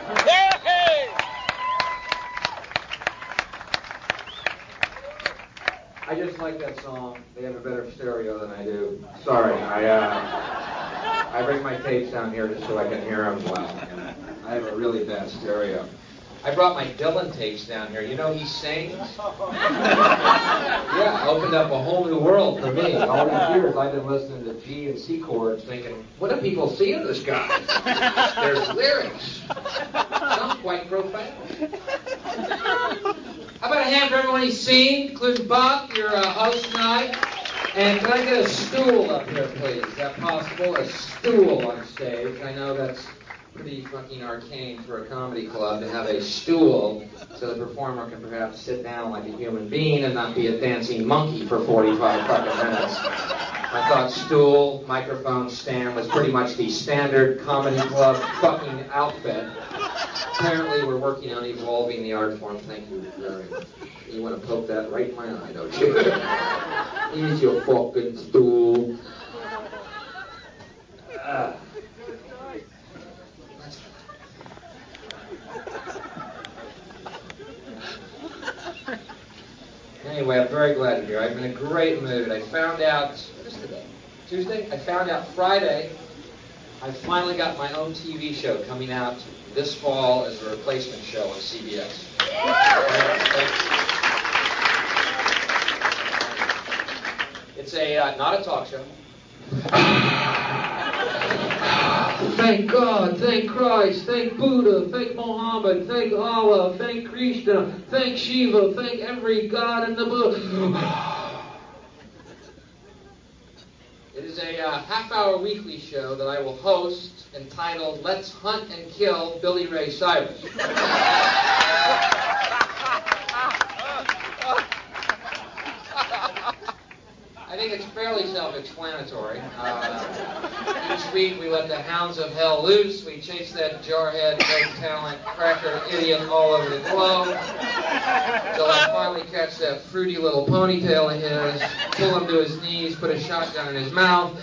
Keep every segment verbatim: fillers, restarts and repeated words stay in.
I just like that song. They have a better stereo than I do. Sorry, I uh, I bring my tapes down here just so I can hear them well. I have a really bad stereo. I brought my Dylan tapes down here. You know he sings? Yeah, opened up a whole new world for me. All these years I've been listening to G and C chords thinking, what do people see in this guy? There's lyrics. Sounds quite profound. How about a hand for everyone he's seen, including Bob, your uh, host tonight? And can I get a stool up here, please? Is that possible? A stool on stage. I know that's pretty fucking arcane for a comedy club to have a stool so the performer can perhaps sit down like a human being and not be a dancing monkey for forty-five fucking minutes. I thought stool, microphone, stand was pretty much the standard comedy club fucking outfit. Apparently we're working on evolving the art form. Thank you very much. You want to poke that right in my eye, don't you? Here's your fucking stool. Uh. Anyway, I'm very glad you're here. I'm in a great mood. I found out, what is today? Tuesday? I found out Friday I finally got my own T V show coming out this fall as a replacement show on C B S. It's a, uh, not a talk show. Thank God, thank Christ, thank Buddha, thank Muhammad, thank Allah, thank Krishna, thank Shiva, thank every God in the book. It is a uh, half-hour weekly show that I will host entitled Let's Hunt and Kill Billy Ray Cyrus. I think it's fairly self-explanatory. Uh, each week we let the hounds of hell loose. We chase that jarhead, no talent, cracker, idiot all over the globe until I finally catch that fruity little ponytail of his, pull him to his knees, put a shotgun in his mouth.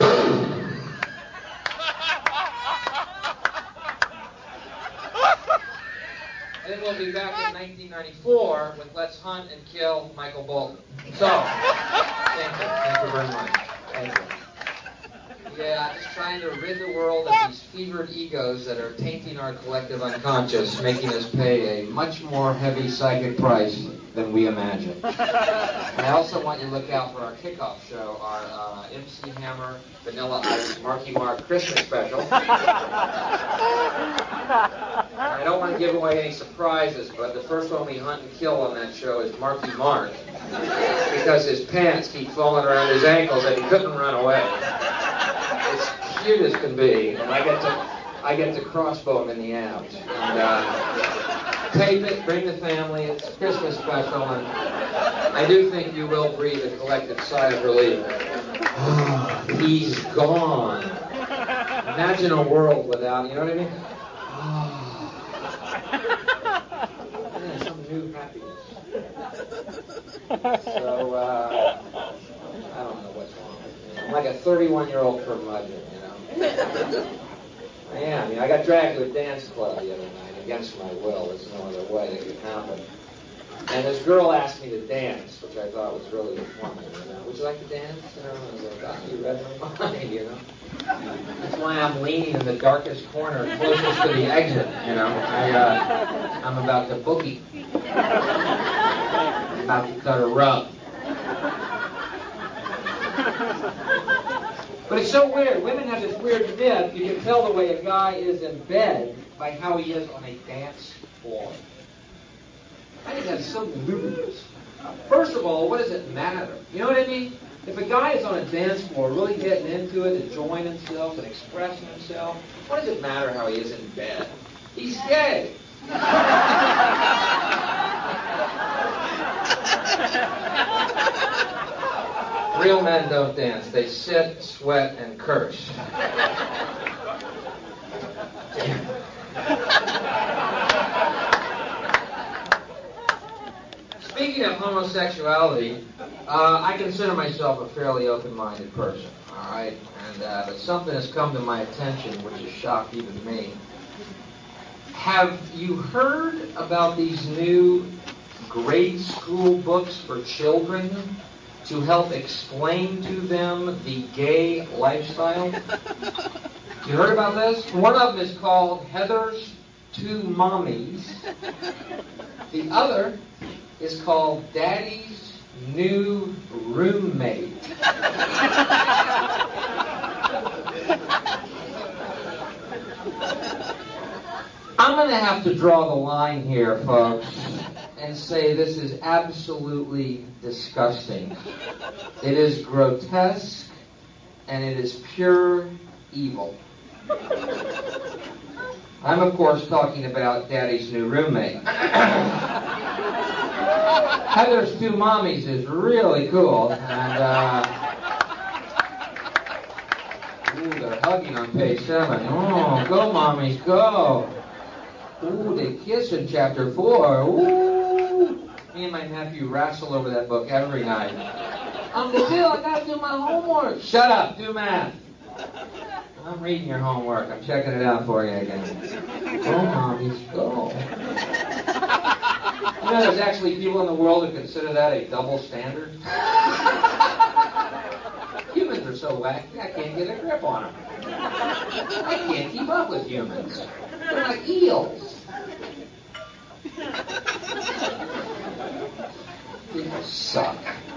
Then we'll be back in nineteen ninety-four with Let's Hunt and Kill Michael Bolton. So, thank you. Thank you very much. Thank you. Yeah, just trying to rid the world of these fevered egos that are tainting our collective unconscious, making us pay a much more heavy psychic price than we imagine. And I also want you to look out for our kickoff show, our uh, M C Hammer, Vanilla Ice, Marky Mark Christmas special. I don't want to give away any surprises, but the first one we hunt and kill on that show is Marky Mark, because his pants keep falling around his ankles and he couldn't run away. It's cute as can be, and I get to I get to crossbow him in the abs. And uh, tape it, bring the family. It's a Christmas special, and I do think you will breathe a collective sigh of relief. Oh, he's gone. Imagine a world without, you know what I mean? Yeah, some new happiness. So, uh, I don't know what's wrong with me. I'm like a thirty-one-year-old curmudgeon, you know. I am. You know, I got dragged to a dance club the other night against my will. There's no other way it could happen. And this girl asked me to dance, which I thought was really funny, you know. Would you like to dance? You know, and I was like, oh, you read my mind, you know. That's why I'm leaning in the darkest corner, closest to the exit, you know. I, uh, I'm about to boogie. I'm about to cut a rug. But it's so weird. Women have this weird myth. You can tell the way a guy is in bed by how he is on a dance floor. I think that's so ludicrous. First of all, what does it matter? You know what I mean? If a guy is on a dance floor really getting into it, enjoying himself and expressing himself, what does it matter how he is in bed? He's gay. Real men don't dance. They sit, sweat, and curse. Speaking of homosexuality, uh, I consider myself a fairly open-minded person, all right? And uh, but something has come to my attention which has shocked even me. Have you heard about these new grade school books for children to help explain to them the gay lifestyle? You heard about this? One of them is called Heather's Two Mommies. The other is called Daddy's New Roommate. I'm going to have to draw the line here, folks, and say this is absolutely disgusting. It is grotesque, and it is pure evil. I'm, of course, talking about Daddy's New Roommate. Heather's Two Mommies is really cool, and, uh... ooh, they're hugging on page seven. Oh, go, mommies, go. Ooh, they kiss in chapter four. Ooh. Me and my nephew wrestle over that book every night. Uncle Bill, I gotta do my homework. Shut up, do math. I'm reading your homework. I'm checking it out for you again. Go, mommies, go. You know, there's actually people in the world who consider that a double standard. Humans are so wacky, I can't get a grip on them. I can't keep up with humans. They're like eels. People suck.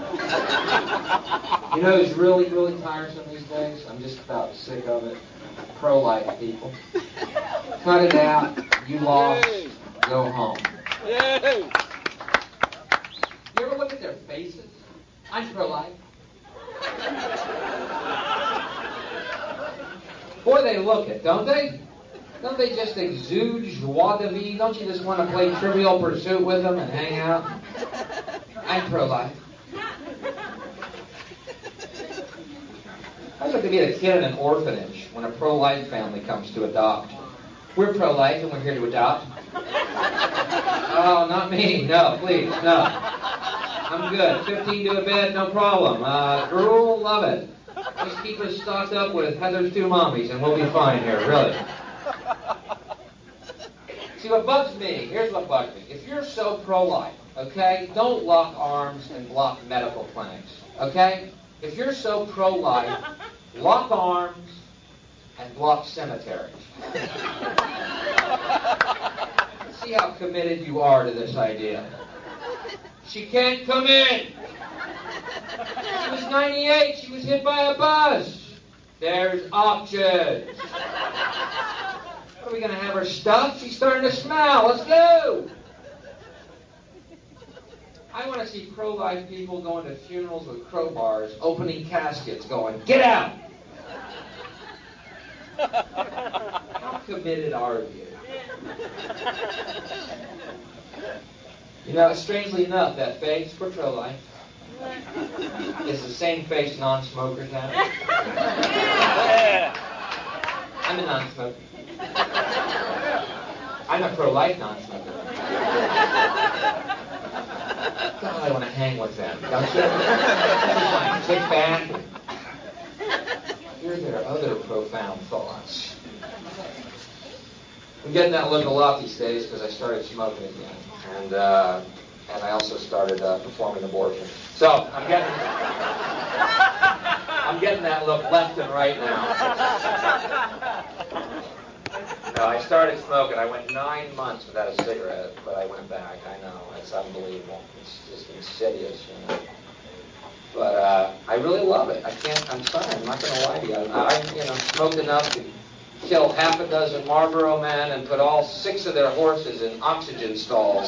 You know who's really, really tiresome these days? I'm just about sick of it. Pro-life people. Cut it out. You lost. Go home. You ever look at their faces? I'm pro-life. Boy, they look it, don't they? Don't they just exude joie de vivre? Don't you just want to play Trivial Pursuit with them and hang out? I'm pro-life. I'd like to be a kid in an orphanage when a pro-life family comes to adopt. We're pro-life and we're here to adopt. Oh, not me. No, please, no. I'm good. fifteen to a bed, no problem. Uh, drool, love it. Just keep us stocked up with Heather's Two Mommies and we'll be fine here, really. See, what bugs me, here's what bugs me. If you're so pro-life, okay, don't lock arms and block medical clinics, okay? If you're so pro-life, lock arms and block cemeteries. See how committed you are to this idea. She can't come in. She was ninety-eight. She was hit by a bus. There's options. What, are we going to have her stuffed? She's starting to smell. Let's go. I want to see pro-life people going to funerals with crowbars, opening caskets, going, get out! How committed are you? You know, strangely enough, that face for pro-life is the same face non-smokers have. I'm a non-smoker. I'm a pro-life non-smoker. God, I want to hang with them, don't you? Kick back. Here there are other profound thoughts. I'm getting that look a lot these days because I started smoking again, and uh, and I also started uh, performing abortion. So I'm getting I'm getting that look left and right now. No, I started smoking. I went nine months without a cigarette, but I went back. I know, it's unbelievable. It's just insidious, you know. But uh, I really love it. I can't. I'm sorry. I'm not going to lie to you. I, I, you know, smoked enough to kill half a dozen Marlboro men and put all six of their horses in oxygen stalls.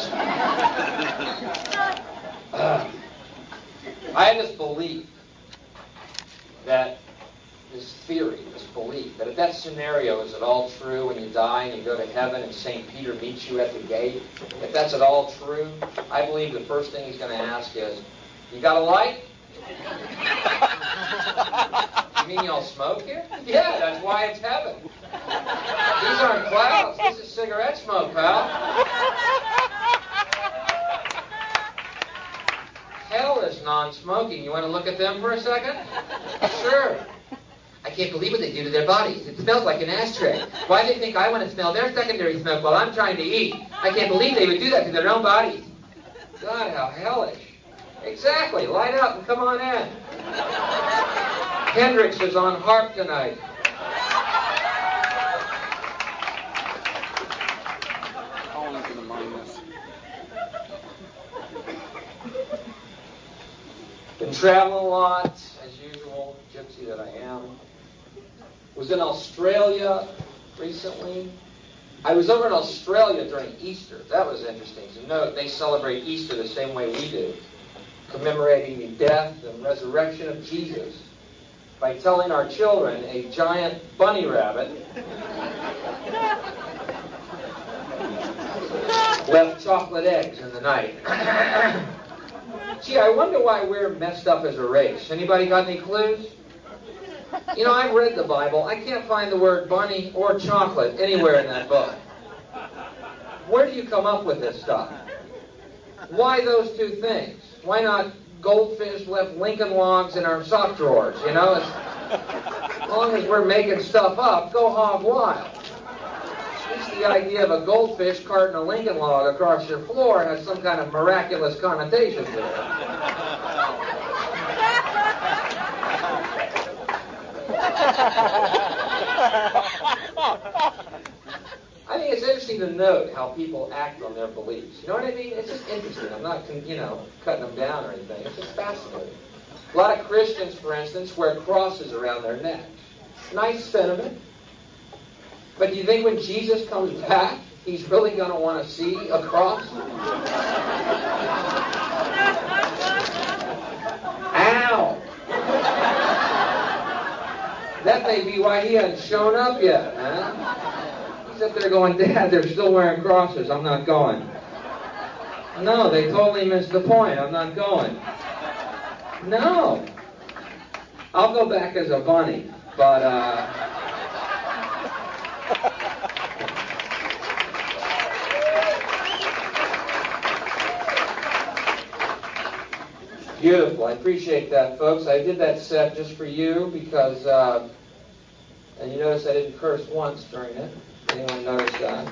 uh, I had this belief that. This theory, this belief, that if that scenario is at all true when you die and you go to heaven and Saint Peter meets you at the gate, if that's at all true, I believe the first thing he's going to ask is, you got a light? You mean y'all smoke here? Yeah, that's why it's heaven. These aren't clouds, this is cigarette smoke, pal. Hell is non-smoking. You want to look at them for a second? Sure. I can't believe what they do to their bodies. It smells like an ashtray. Why do they think I want to smell their secondary smoke while I'm trying to eat? I can't believe they would do that to their own bodies. God, how hellish. Exactly. Light up and come on in. Hendrix is on harp tonight. Been traveling a lot, as usual, gypsy that I am. Was in Australia recently. I was over in Australia during Easter. That was interesting to note. They celebrate Easter the same way we do, commemorating the death and resurrection of Jesus by telling our children a giant bunny rabbit left chocolate eggs in the night. Gee, I wonder why we're messed up as a race. Anybody got any clues? You know, I've read the Bible. I can't find the word bunny or chocolate anywhere in that book. Where do you come up with this stuff? Why those two things? Why not goldfish left Lincoln Logs in our sock drawers? You know, as long as we're making stuff up, go hog wild. At least the idea of a goldfish carting a Lincoln Log across your floor has some kind of miraculous connotation to it. I think it's interesting to note how people act on their beliefs. You know what I mean? It's just interesting. I'm not, you know, cutting them down or anything. It's just fascinating. A lot of Christians, for instance, wear crosses around their necks. Nice sentiment. But do you think when Jesus comes back, he's really going to want to see a cross? Ow! That may be why he hasn't shown up yet, man. He's up there going, Dad, they're still wearing crosses. I'm not going. No, they totally missed the point. I'm not going. No. I'll go back as a bunny, but, uh... Beautiful. I appreciate that, folks. I did that set just for you because, uh, and you notice I didn't curse once during it. Anyone notice that?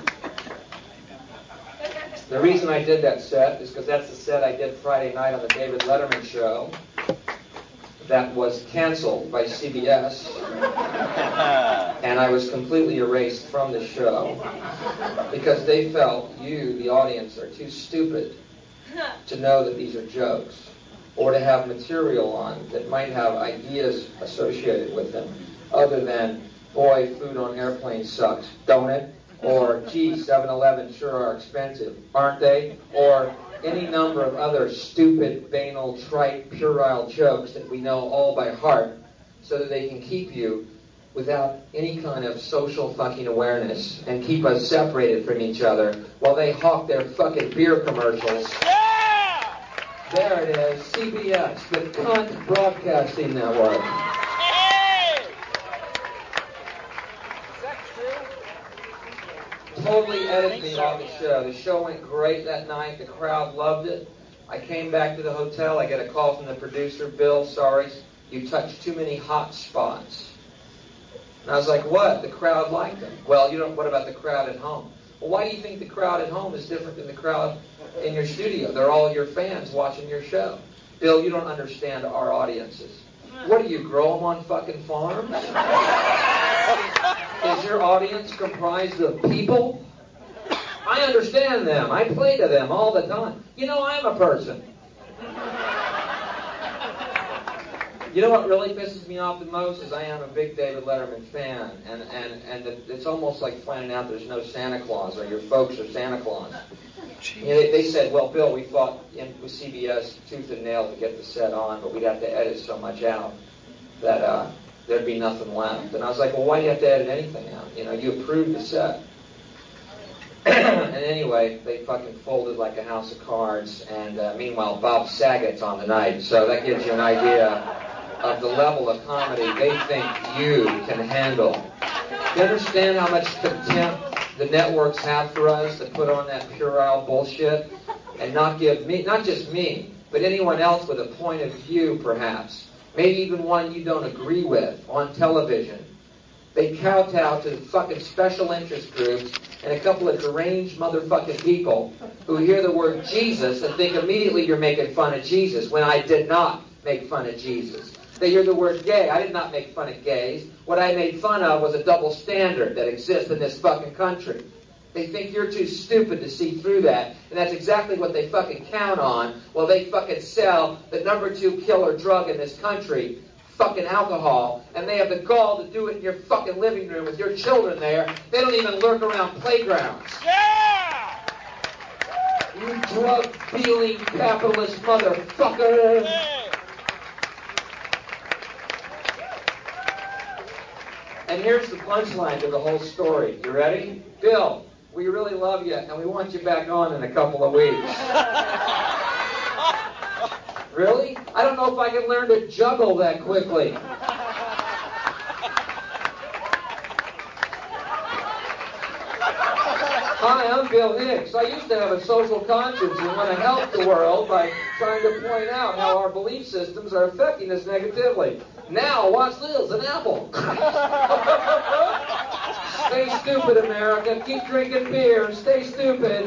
The reason I did that set is because that's the set I did Friday night on the David Letterman show that was canceled by C B S. And I was completely erased from the show because they felt you, the audience, are too stupid to know that these are jokes, or to have material on that might have ideas associated with them other than, boy, food on airplanes sucks, don't it? Or, gee, seven eleven sure are expensive, aren't they? Or any number of other stupid, banal, trite, puerile jokes that we know all by heart so that they can keep you without any kind of social fucking awareness and keep us separated from each other while they hawk their fucking beer commercials. There it is, C B S, the Cunt Broadcasting Network. Hey! Is that true? Totally edited me off the show. The show went great that night. The crowd loved it. I came back to the hotel. I get a call from the producer, Bill, sorry, you touched too many hot spots. And I was like, what? The crowd liked them. Well, you don't. What about the crowd at home? Well, why do you think the crowd at home is different than the crowd in your studio? They're all your fans watching your show. Bill, you don't understand our audiences. What do you, grow them on fucking farms? Is your audience comprised of people? I understand them. I play to them all the time. You know, I'm a person. You know what really pisses me off the most is I am a big David Letterman fan, and, and, and it's almost like finding out there's no Santa Claus, or your folks are Santa Claus. You know, they, they said, well, Bill, we fought in, with C B S tooth and nail to get the set on, but we'd have to edit so much out that uh, there'd be nothing left. And I was like, well, why do you have to edit anything out? You know, you approved the set. And anyway, they fucking folded like a house of cards, and uh, meanwhile, Bob Saget's on the night, so that gives you an idea of the level of comedy they think you can handle. Do you understand how much contempt the networks have for us to put on that puerile bullshit and not give me, not just me, but anyone else with a point of view, perhaps, maybe even one you don't agree with, on television. They kowtow to the fucking special interest groups and a couple of deranged motherfucking people who hear the word Jesus and think immediately you're making fun of Jesus, when I did not make fun of Jesus. They hear the word gay. I did not make fun of gays. What I made fun of was a double standard that exists in this fucking country. They think you're too stupid to see through that, and that's exactly what they fucking count on while they fucking sell the number two killer drug in this country, fucking alcohol, and they have the gall to do it in your fucking living room with your children there. They don't even lurk around playgrounds. Yeah! You drug-dealing capitalist motherfucker! Hey! And here's the punchline to the whole story. You ready? Bill, we really love you, and we want you back on in a couple of weeks. Really? I don't know if I can learn to juggle that quickly. Hi, I'm Bill Hicks. I used to have a social conscience and want to help the world by trying to point out how our belief systems are affecting us negatively. Now, watch this, an apple. Stay stupid, America. Keep drinking beer. Stay stupid.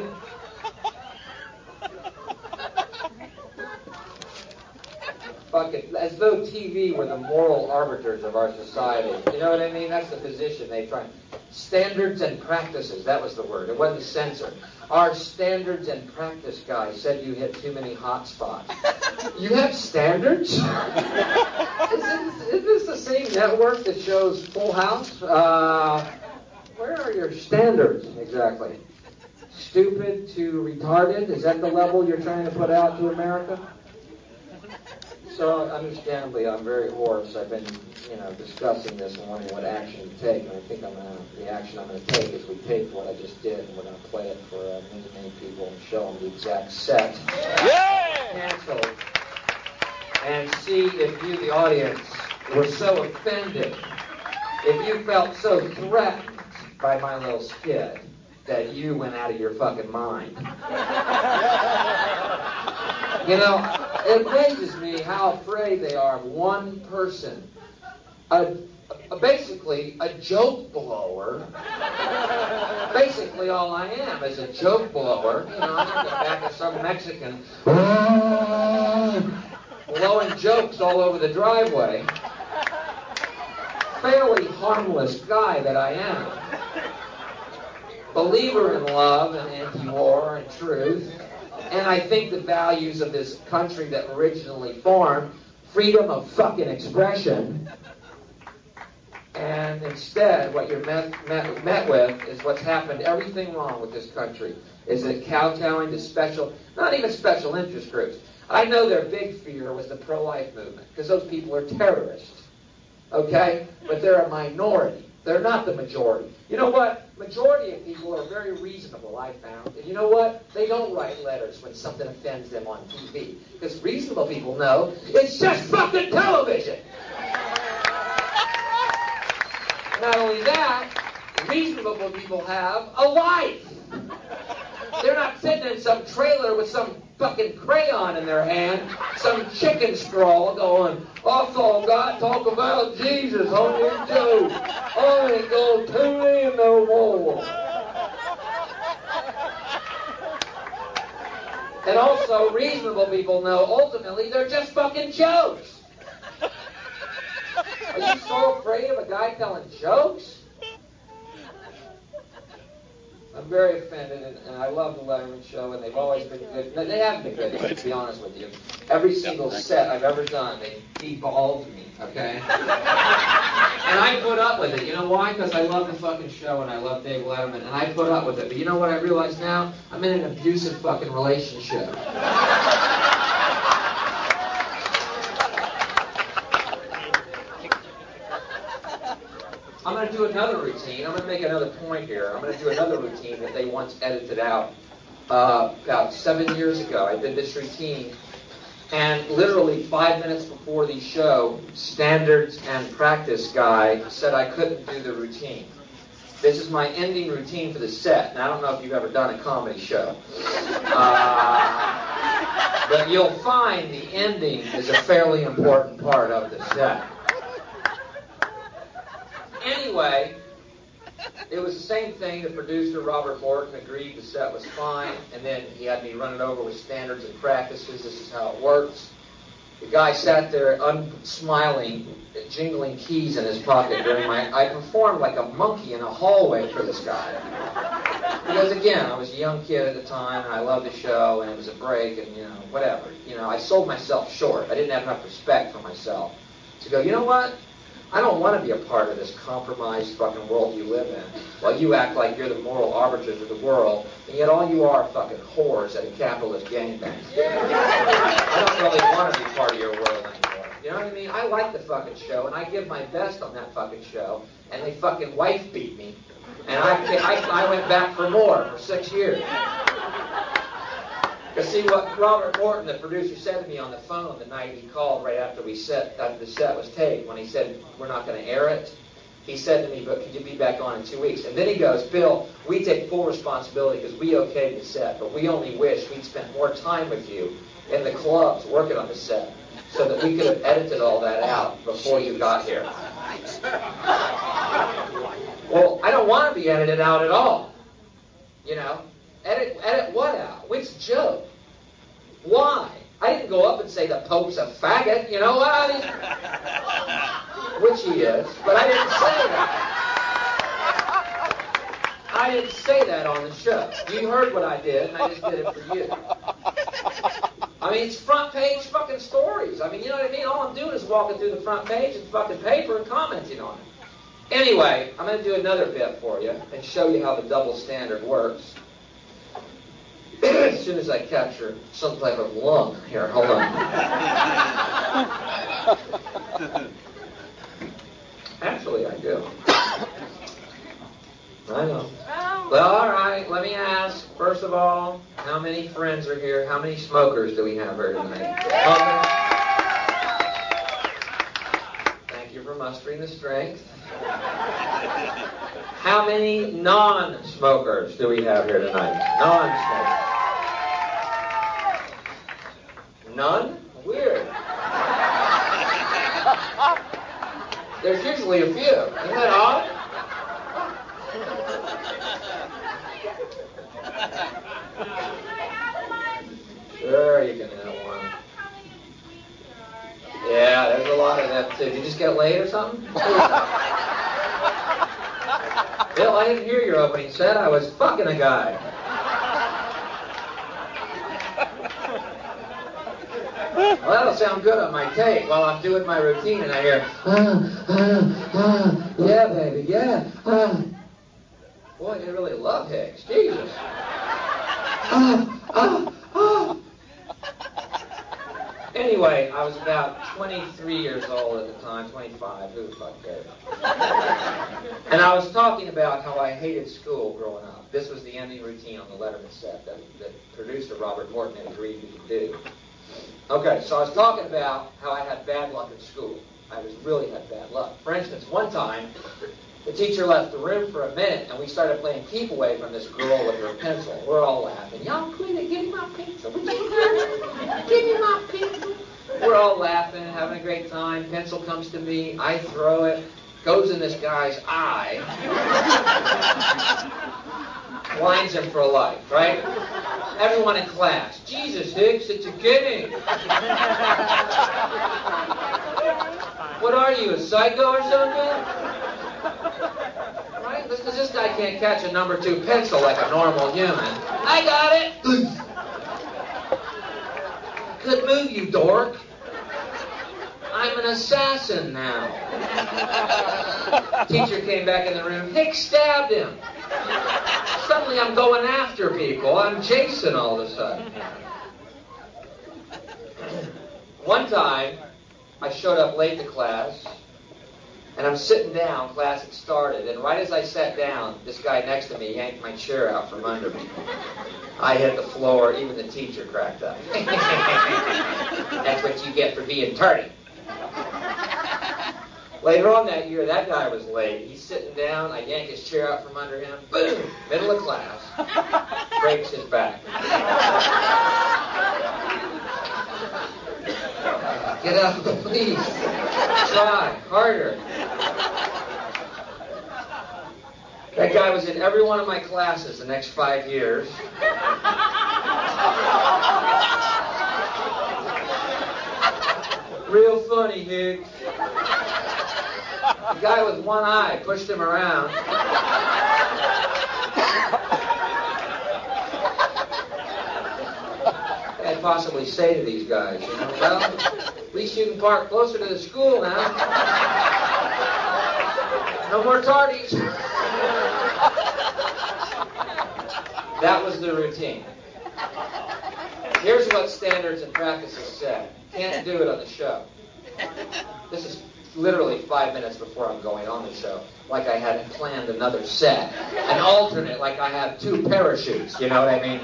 Fuck it. As though T V were the moral arbiters of our society. You know what I mean? That's the position they try. Standards and practices. That was the word. It wasn't censor. Our standards and practice guy said you hit too many hot spots. You have standards? Is this, is this the same network that shows Full House? Uh, where are your standards exactly? Stupid to retarded? Is that the level you're trying to put out to America? So, understandably, I'm very hoarse. I've been, you know, discussing this and wondering what action to take, and I think I'm gonna, the action I'm going to take is we take what I just did, and we're going to play it for uh, many, many people and show them the exact set. Yeah! Cancel. And see if you, the audience, were so offended, if you felt so threatened by my little skit, that you went out of your fucking mind. You know, it amazes me how afraid they are of one person. A, a, basically, a joke blower. Basically, all I am is a joke blower. You know, I'm the back of some Mexican blowing jokes all over the driveway. Fairly harmless guy that I am. Believer in love and anti-war and truth. And I think the values of this country that originally formed, freedom of fucking expression, and instead what you're met, met, met with is what's happened, everything wrong with this country, is it kowtowing to special, not even special interest groups. I know their big fear was the pro-life movement, because those people are terrorists, okay? But they're a minority. They're not the majority. You know what? Majority of people are very reasonable, I found. And you know what? They don't write letters when something offends them on T V. Because reasonable people know it's just fucking television. Not only that, reasonable people have a life. They're not sitting in some trailer with some fucking crayon in their hand, some chicken scrawl going, I saw God talk about Jesus on YouTube. I ain't gonna tune in no more. And also, reasonable people know ultimately they're just fucking jokes. Are you so afraid of a guy telling jokes? I'm very offended, and, and I love the Letterman show, and they've always been good. No, they haven't been good, to be honest with you. Every single set I've ever done, they deballed me, okay? And I put up with it. You know why? Because I love the fucking show, and I love Dave Letterman, and I put up with it. But you know what I realize now? I'm in an abusive fucking relationship. I'm going to do another routine. I'm going to make another point here. I'm going to do another routine that they once edited out uh, about seven years ago. I did this routine, and literally five minutes before the show, standards and practice guy said I couldn't do the routine. This is my ending routine for the set. And I don't know if you've ever done a comedy show. Uh, But you'll find the ending is a fairly important part of the set. Anyway, it was the same thing. The producer, Robert Morton, agreed the set was fine, and then he had me run it over with standards and practices. This is how it works. The guy sat there unsmiling, jingling keys in his pocket during my... I performed like a monkey in a hallway for this guy. Because, again, I was a young kid at the time, and I loved the show, and it was a break, and, you know, whatever. You know, I sold myself short. I didn't have enough respect for myself to go, you know what? I don't want to be a part of this compromised fucking world you live in. While you act like you're the moral arbiters of the world, and yet all you are are fucking whores at a capitalist gangbang. I don't really want to be part of your world anymore. You know what I mean? I like the fucking show, and I give my best on that fucking show, and they fucking wife beat me. And I, I, I went back for more for six years. Because see what Robert Morton, the producer, said to me on the phone the night he called right after we set, after the set was taped, when he said, we're not going to air it, he said to me, but could you be back on in two weeks? And then he goes, Bill, we take full responsibility because we okayed the set, but we only wish we'd spent more time with you in the clubs working on the set so that we could have edited all that out before you got here. Well, I don't want to be edited out at all. You know? Edit, edit what out? Which joke? Why? I didn't go up and say the Pope's a faggot, you know? I mean, which he is, but I didn't say that. I didn't say that on the show. You heard what I did, and I just did it for you. I mean, it's front page fucking stories. I mean, you know what I mean? All I'm doing is walking through the front page and fucking paper and commenting on it. Anyway, I'm going to do another bit for you and show you how the double standard works. As soon as I capture some type of lung. Here, hold on. Actually, I do. I know. Well, all right, let me ask, first of all, how many friends are here? How many smokers do we have here tonight? Smokers? Thank you for mustering the strength. How many non-smokers do we have here tonight? Non-smokers. None? Weird. There's usually a few. Isn't that odd? Sure, you can have one. Yeah, there's a lot of that too. Did you just get laid or something? Bill, I didn't hear your opening set. I was fucking a guy. Well, that'll sound good on my tape while I'm doing my routine and I hear, ah, ah, ah, yeah, baby, yeah, ah. Boy, they really love Hicks. Jesus. Ah, ah, ah. Anyway, I was about twenty-three years old at the time, twenty-five, who the fuck cares? And I was talking about how I hated school growing up. This was the ending routine on the Letterman set that, that producer Robert Morton had agreed we could do. Okay, so I was talking about how I had bad luck in school. I was really had bad luck. For instance, one time, the teacher left the room for a minute, and we started playing keep away from this girl with her pencil. We're all laughing. Y'all, quit it. Give me my pencil. Would you give me my pencil? We're all laughing, having a great time. Pencil comes to me. I throw it. Goes in this guy's eye. Blinds him for life, right? Everyone in class. Jesus, Hicks, it's a kidding. What are you, a psycho or something? Right? Because this guy can't catch a number two pencil like a normal human. I got it. Good move, you dork. I'm an assassin now. Teacher came back in the room. Hicks stabbed him. Suddenly I'm going after people. I'm Jason all of a sudden. One time, I showed up late to class, and I'm sitting down, class had started, and right as I sat down, this guy next to me yanked my chair out from under me. I hit the floor, even the teacher cracked up. That's what you get for being tardy. Later on that year, that guy was late. He's sitting down, I yank his chair out from under him, boom, middle of class, breaks his back. Get up, please. Try harder. That guy was in every one of my classes the next five years. Real funny, Higgs. The guy with one eye pushed him around. I'd possibly say to these guys, you know, well, at least you can park closer to the school now. No more tardies. That was the routine. Here's what standards and practices said. Can't do it on the show. This is literally five minutes before I'm going on the show. Like I had planned another set. An alternate, like I have two parachutes, you know what I mean?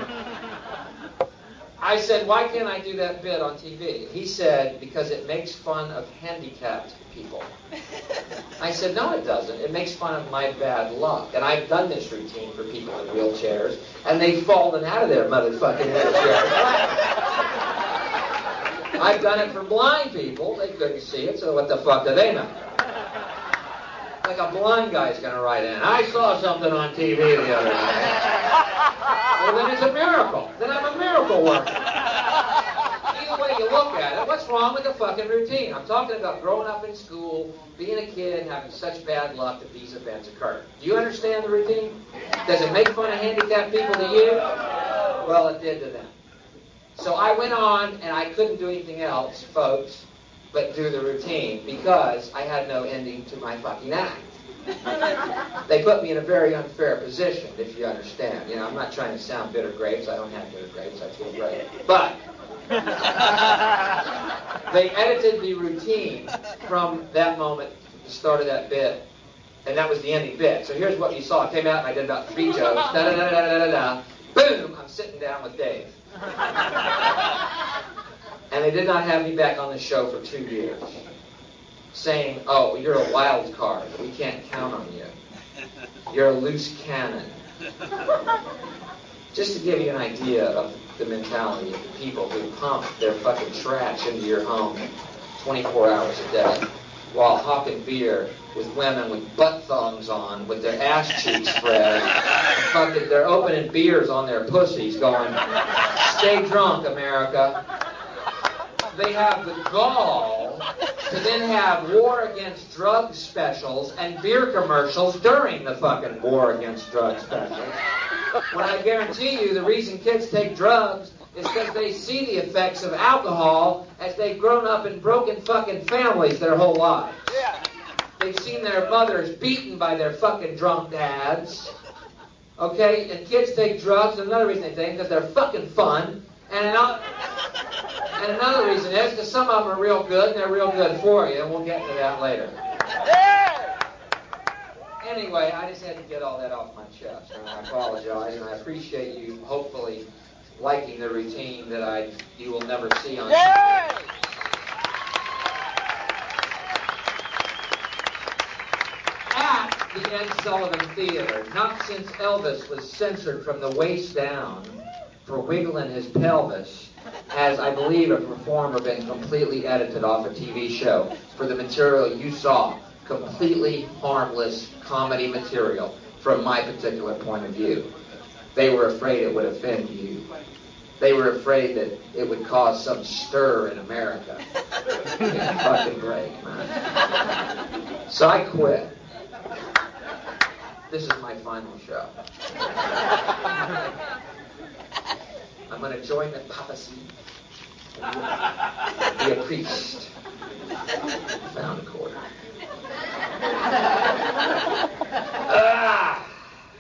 I said, why can't I do that bit on T V? He said, because it makes fun of handicapped people. I said, no, it doesn't. It makes fun of my bad luck. And I've done this routine for people in wheelchairs, and they've fallen out of their motherfucking wheelchairs. I've done it for blind people. They couldn't see it, so what the fuck do they know? Like a blind guy's going to write in, I saw something on T V the other night. Well, then it's a miracle. Then I'm a miracle worker. Either way you look at it, what's wrong with the fucking routine? I'm talking about growing up in school, being a kid, and having such bad luck that these events occur. Do you understand the routine? Does it make fun of handicapped people to you? Well, it did to them. So I went on, and I couldn't do anything else, folks, but do the routine, because I had no ending to my fucking act. They put me in a very unfair position, if you understand. You know, I'm not trying to sound bitter grapes. I don't have bitter grapes. I feel great. But they edited the routine from that moment, the start of that bit, and that was the ending bit. So here's what you saw. I came out and I did about three jokes. Da da da da da da da. Boom! I'm sitting down with Dave. And they did not have me back on the show for two years. Saying, oh, you're a wild card. We can't count on you. You're a loose cannon. Just to give you an idea of the mentality of the people who pump their fucking trash into your home twenty-four hours a day while hawking beer with women with butt thongs on, with their ass cheeks spread. Fucking, they're opening beers on their pussies going, stay drunk, America. They have the gall to then have war against drugs specials and beer commercials during the fucking war against drugs specials. When I guarantee you the reason kids take drugs is because they see the effects of alcohol as they've grown up in broken fucking families their whole lives. They've seen their mothers beaten by their fucking drunk dads. Okay? And kids take drugs, and another reason they take because they're fucking fun. And another, and another reason is because some of them are real good, and they're real good for you, and we'll get into that later. Anyway, I just had to get all that off my chest, and I apologize, and I appreciate you hopefully liking the routine that I you will never see on T V. At the Ed Sullivan Theater, not since Elvis was censored from the waist down for wiggling his pelvis, has, I believe, a performer been completely edited off a T V show for the material you saw. Completely harmless comedy material from my particular point of view. They were afraid it would offend you. They were afraid that it would cause some stir in America. Give me a fucking break, man. So I quit. This is my final show. I'm going to join the papacy and be a priest. Found a quarter. Ah!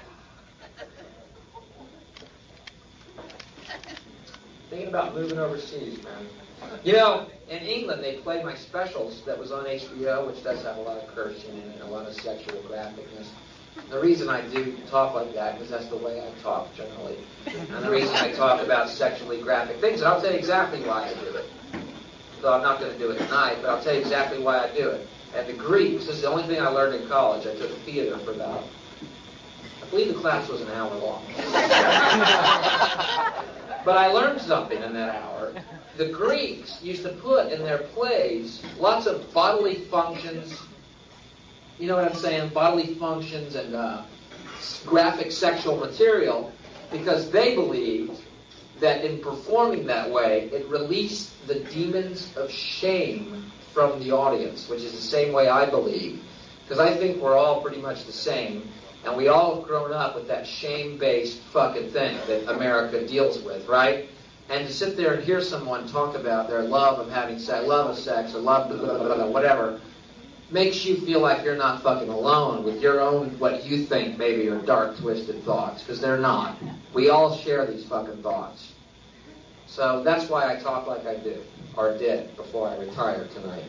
Thinking about moving overseas, man. You know, in England they played my specials that was on H B O, which does have a lot of cursing in it and a lot of sexual graphicness. The reason I do talk like that is that's the way I talk generally. And the reason I talk about sexually graphic things, and I'll tell you exactly why I do it. So I'm not going to do it tonight, but I'll tell you exactly why I do it. And the Greeks, this is the only thing I learned in college. I took theater for about, I believe the class was an hour long. But I learned something in that hour. The Greeks used to put in their plays lots of bodily functions, you know what I'm saying, bodily functions and uh, graphic sexual material, because they believed that in performing that way, it released the demons of shame from the audience, which is the same way I believe, because I think we're all pretty much the same. And we all have grown up with that shame-based fucking thing that America deals with, right? And to sit there and hear someone talk about their love of having sex, love of sex, or love, blah, blah, blah, blah, whatever, makes you feel like you're not fucking alone with your own, what you think maybe are dark, twisted thoughts, because they're not. We all share these fucking thoughts. So that's why I talk like I do, or did, before I retired tonight.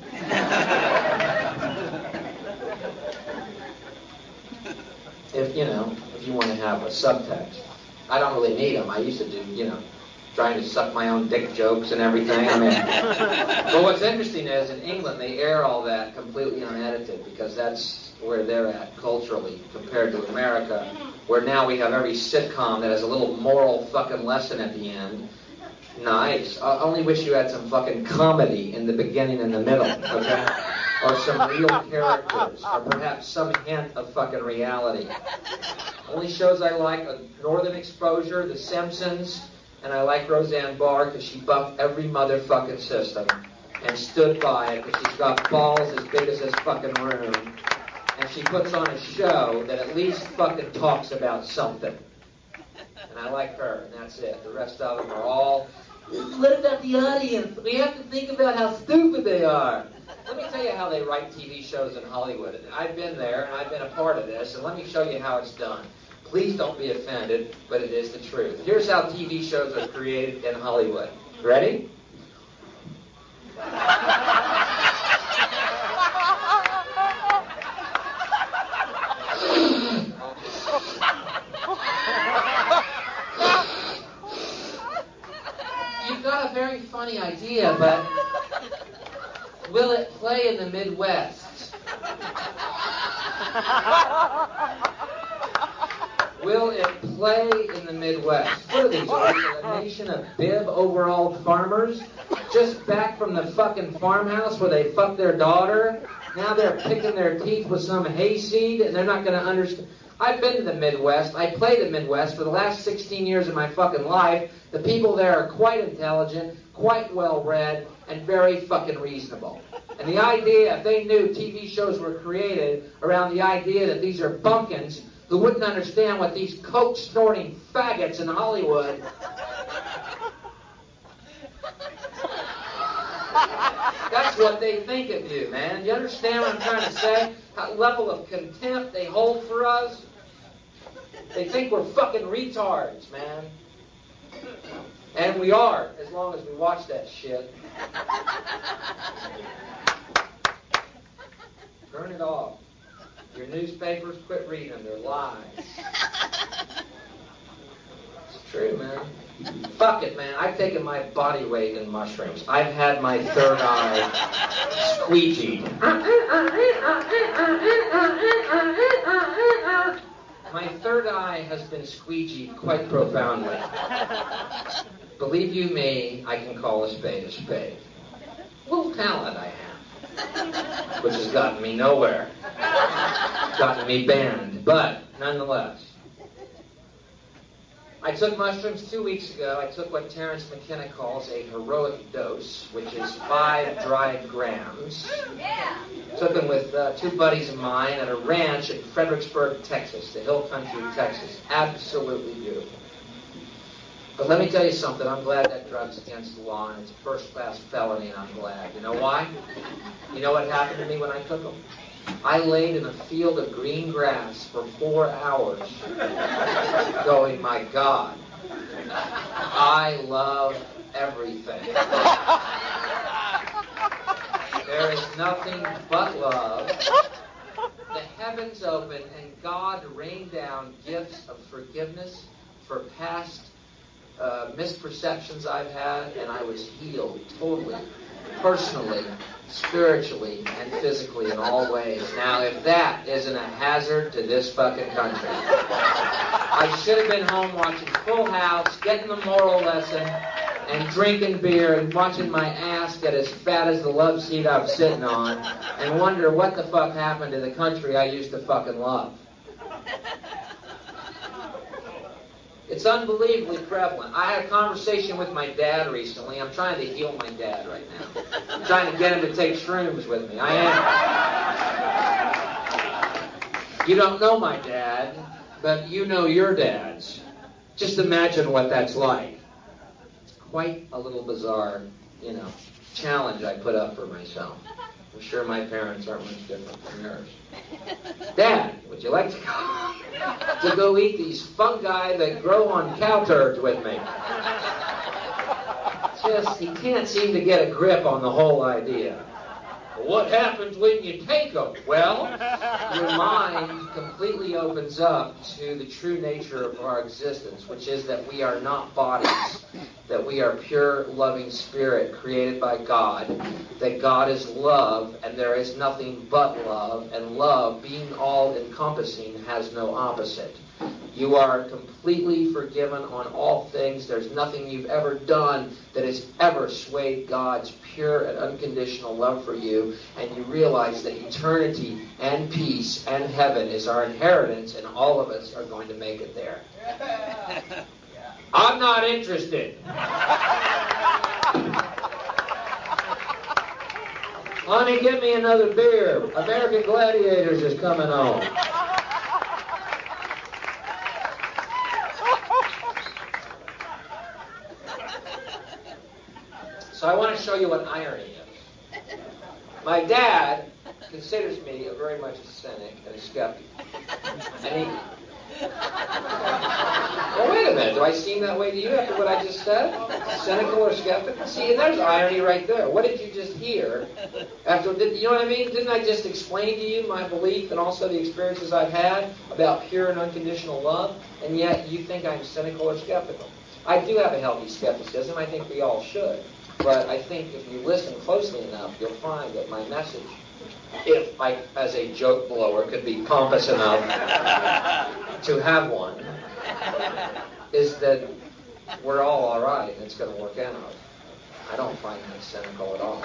If, you know, if you want to have a subtext. I don't really need them. I used to do, you know, trying to suck my own dick jokes and everything. I mean, well, what's interesting is in England they air all that completely unedited because that's where they're at culturally compared to America, where now we have every sitcom that has a little moral fucking lesson at the end. Nice. I only wish you had some fucking comedy in the beginning and the middle, okay? Or some real characters, or perhaps some hint of fucking reality. Only shows I like are Northern Exposure, The Simpsons, and I like Roseanne Barr because she bumped every motherfucking system and stood by it because she's got balls as big as this fucking room, and she puts on a show that at least fucking talks about something. And I like her, and that's it. The rest of them are all, what about the audience? We have to think about how stupid they are. Let me tell you how they write T V shows in Hollywood. I've been there, and I've been a part of this, and let me show you how it's done. Please don't be offended, but it is the truth. Here's how T V shows are created in Hollywood. Ready? You've got a very funny idea, but will it play in the Midwest? Will it play in the Midwest? What are these? Are we a nation of bib overall farmers? Just back from the fucking farmhouse where they fucked their daughter? Now they're picking their teeth with some hayseed and they're not going to understand. I've been to the Midwest. I played the Midwest for the last sixteen years of my fucking life. The people there are quite intelligent, quite well-read, and very fucking reasonable. And the idea, if they knew T V shows were created around the idea that these are bumpkins who wouldn't understand what these coke-snorting faggots in Hollywood... That's what they think of you, man. You understand what I'm trying to say? That level of contempt they hold for us? They think we're fucking retards, man. And we are, as long as we watch that shit. Turn it off. Your newspapers, quit reading them. They're lies. It's true, man. Fuck it, man. I've taken my body weight in mushrooms. I've had my third eye squeegeed. My third eye has been squeegeed quite profoundly. Believe you me, I can call a spade a spade. Little talent I have, which has gotten me nowhere. Gotten me banned, but nonetheless. I took mushrooms two weeks ago. I took what Terence McKenna calls a heroic dose, which is five dried grams. Yeah. Took them with uh, two buddies of mine at a ranch in Fredericksburg, Texas, the hill country of Texas. Absolutely beautiful. But let me tell you something. I'm glad that drug's against the law, and it's a first-class felony, and I'm glad. You know why? You know what happened to me when I took them? I laid in a field of green grass for four hours going, my God, I love everything. There is nothing but love. The heavens opened and God rained down gifts of forgiveness for past uh, misperceptions I've had, and I was healed totally, personally, spiritually, and physically in all ways. Now, if that isn't a hazard to this fucking country. I should have been home watching Full House, getting the moral lesson, and drinking beer and watching my ass get as fat as the love seat I'm sitting on, and wonder what the fuck happened to the country I used to fucking love. It's unbelievably prevalent. I had a conversation with my dad recently. I'm trying to heal my dad right now. I'm trying to get him to take shrooms with me. I am. You don't know my dad, but you know your dads. Just imagine what that's like. It's quite a little bizarre, you know, challenge I put up for myself. I'm sure my parents aren't much different from yours. Dad, would you like to go, to go eat these fungi that grow on cow turds with me? Just, he can't seem to get a grip on the whole idea. What happens when you take them? Well, your mind completely opens up to the true nature of our existence, which is that we are not bodies, that we are pure, loving spirit created by God, that God is love, and there is nothing but love, and love, being all-encompassing, has no opposite. You are completely forgiven on all things. There's nothing you've ever done that has ever swayed God's pure and unconditional love for you. And you realize that eternity and peace and heaven is our inheritance, and all of us are going to make it there. I'm not interested. Honey, get me another beer. American Gladiators is coming on. So I want to show you what irony is. My dad considers me a very much a cynic and a skeptic. And he... Well, wait a minute. Do I seem that way to you after what I just said? Cynical or skeptical? See, and there's irony right there. What did you just hear? After, did, you know what I mean? Didn't I just explain to you my belief and also the experiences I've had about pure and unconditional love? And yet you think I'm cynical or skeptical. I do have a healthy skepticism. I think we all should. But I think if you listen closely enough, you'll find that my message, if I, as a joke blower, could be pompous enough to have one, is that we're all all right and it's going to work out. I don't find that cynical at all.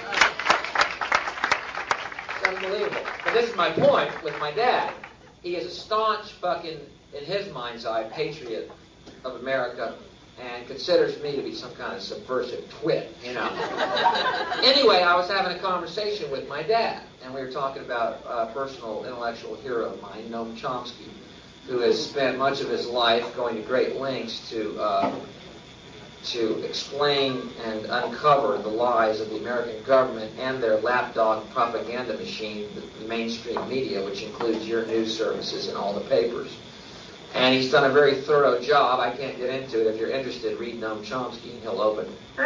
It's unbelievable. But this is my point with my dad. He is a staunch fucking, in his mind's eye, patriot of America, and considers me to be some kind of subversive twit, you know. Anyway, I was having a conversation with my dad, and we were talking about a personal intellectual hero of mine, Noam Chomsky, who has spent much of his life going to great lengths to uh, to explain and uncover the lies of the American government and their lapdog propaganda machine, the mainstream media, which includes your news services and all the papers. And he's done a very thorough job. I can't get into it. If you're interested, read Noam Chomsky, and he'll open.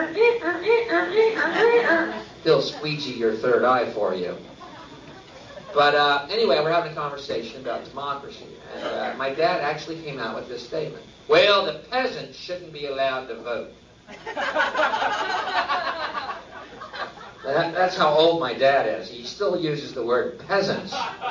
He'll squeegee your third eye for you. But uh, anyway, we're having a conversation about democracy. And uh, my dad actually came out with this statement. Well, the peasants shouldn't be allowed to vote. that, that's how old my dad is. He still uses the word peasants.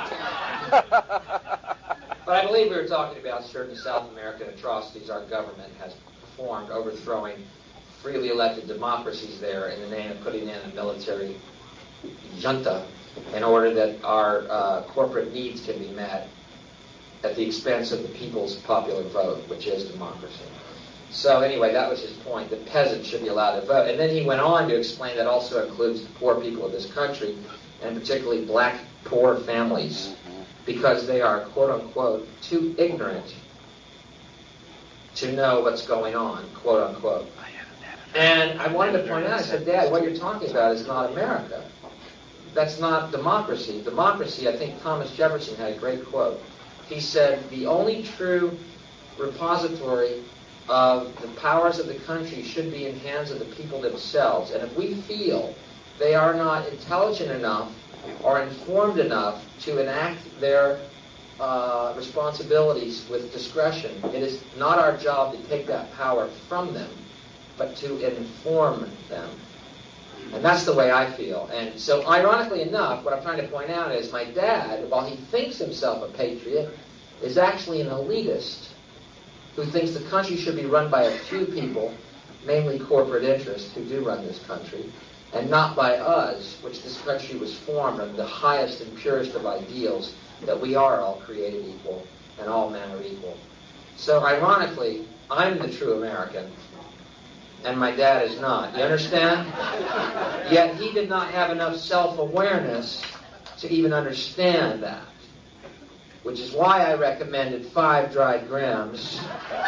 But I believe we were talking about certain South American atrocities our government has performed, overthrowing freely elected democracies there in the name of putting in a military junta in order that our uh, corporate needs can be met at the expense of the people's popular vote, which is democracy. So anyway, that was his point. The peasants should be allowed to vote. And then he went on to explain that also includes the poor people of this country, and particularly black poor families, because they are, quote-unquote, too ignorant to know what's going on, quote-unquote. And I wanted to point out, I said, Dad, what you're talking about is not America. That's not democracy. Democracy, I think Thomas Jefferson had a great quote. He said, the only true repository of the powers of the country should be in hands of the people themselves. And if we feel they are not intelligent enough or informed enough to enact their uh, responsibilities with discretion, it is not our job to take that power from them, but to inform them. And that's the way I feel. And so, ironically enough, what I'm trying to point out is my dad, while he thinks himself a patriot, is actually an elitist who thinks the country should be run by a few people, mainly corporate interests, who do run this country, and not by us, which this country was formed under the highest and purest of ideals, that we are all created equal and all men are equal. So ironically, I'm the true American, and my dad is not. You understand? Yet he did not have enough self-awareness to even understand that, which is why I recommended five dried grams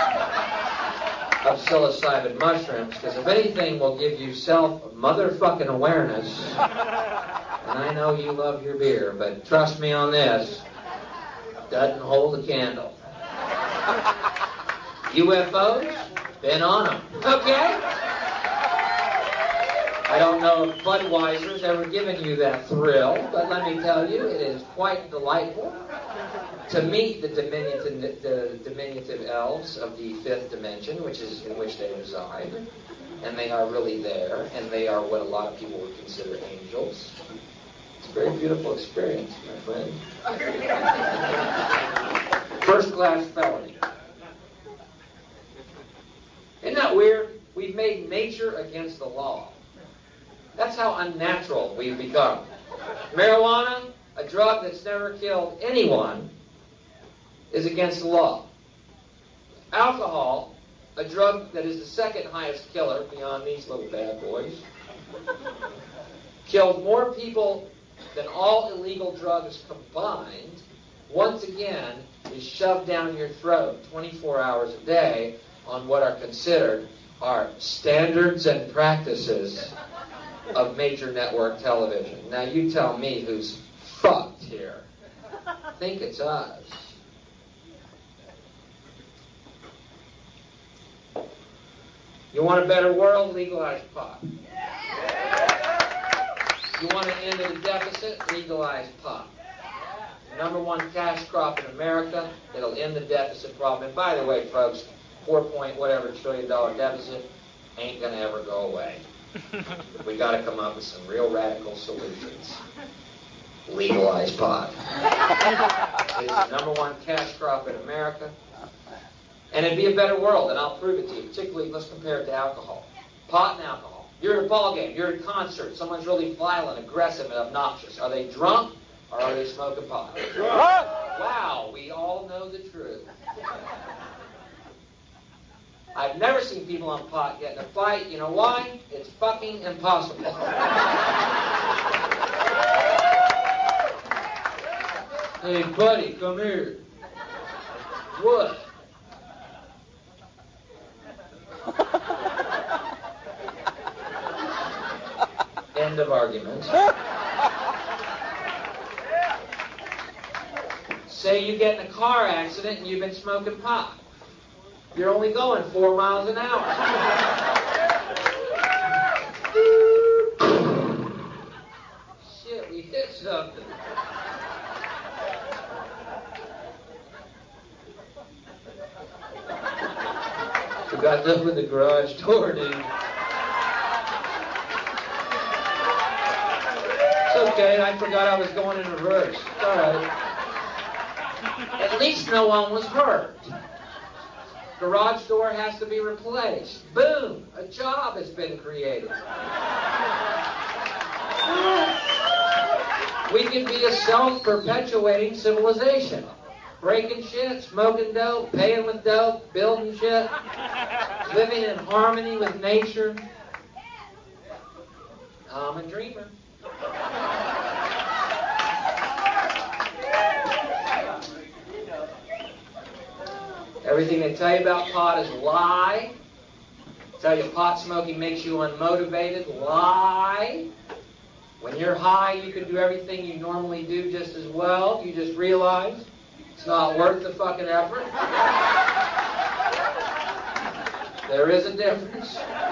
of psilocybin mushrooms, because if anything will give you self-motherfucking awareness, and I know you love your beer, but trust me on this, doesn't hold a candle. U F Os? Been on them. Okay? I don't know if Budweiser's ever given you that thrill, but let me tell you, it is quite delightful to meet the diminutive, the diminutive elves of the fifth dimension, which is in which they reside. And they are really there, and they are what a lot of people would consider angels. It's a very beautiful experience, my friend. First class felony. Isn't that weird? We've made nature against the law. That's how unnatural we've become. Marijuana, a drug that's never killed anyone, is against the law. Alcohol, a drug that is the second highest killer beyond these little bad boys, killed more people than all illegal drugs combined, once again is shoved down your throat twenty-four hours a day on what are considered our standards and practices of major network television. Now you tell me who's fucked here. I think it's us. You want a better world? Legalize pot. You want an end of the deficit? Legalize pot. Number one cash crop in America. It'll end the deficit problem. And by the way, folks, four point whatever trillion dollar deficit ain't gonna ever go away. We got to come up with some real radical solutions. Legalize pot. It's the number one cash crop in America. And it'd be a better world, and I'll prove it to you. Particularly, let's compare it to alcohol. Pot and alcohol. You're at a ball game. You're at a concert. Someone's really violent, aggressive, and obnoxious. Are they drunk, or are they smoking pot? Drunk. Wow, we all know the truth. I've never seen people on pot get in a fight. You know why? It's fucking impossible. Hey, buddy, come here. What? End of argument. Say you get in a car accident and you've been smoking pot. You're only going four miles an hour. Shit, we hit something. Forgot to open the garage door, dude. It's okay, I forgot I was going in reverse. It's all right. At least no one was hurt. Garage door has to be replaced. Boom! A job has been created. We can be a self-perpetuating civilization. Breaking shit, smoking dope, paying with dope, building shit, living in harmony with nature. I'm a dreamer. Everything they tell you about pot is a lie. Tell you pot smoking makes you unmotivated. Lie. When you're high, you can do everything you normally do just as well. You just realize it's not worth the fucking effort. There is a difference.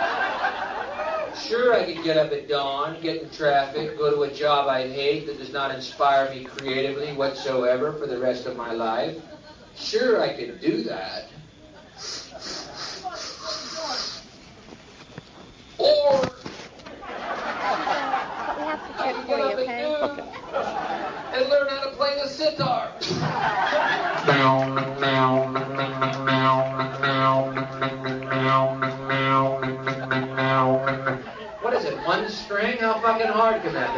Sure, I could get up at dawn, get in traffic, go to a job I hate that does not inspire me creatively whatsoever for the rest of my life. Sure, I could do that. Or We have to check for you, okay? Okay. and learn how to play the sitar. What is it, one string? How fucking hard can that be?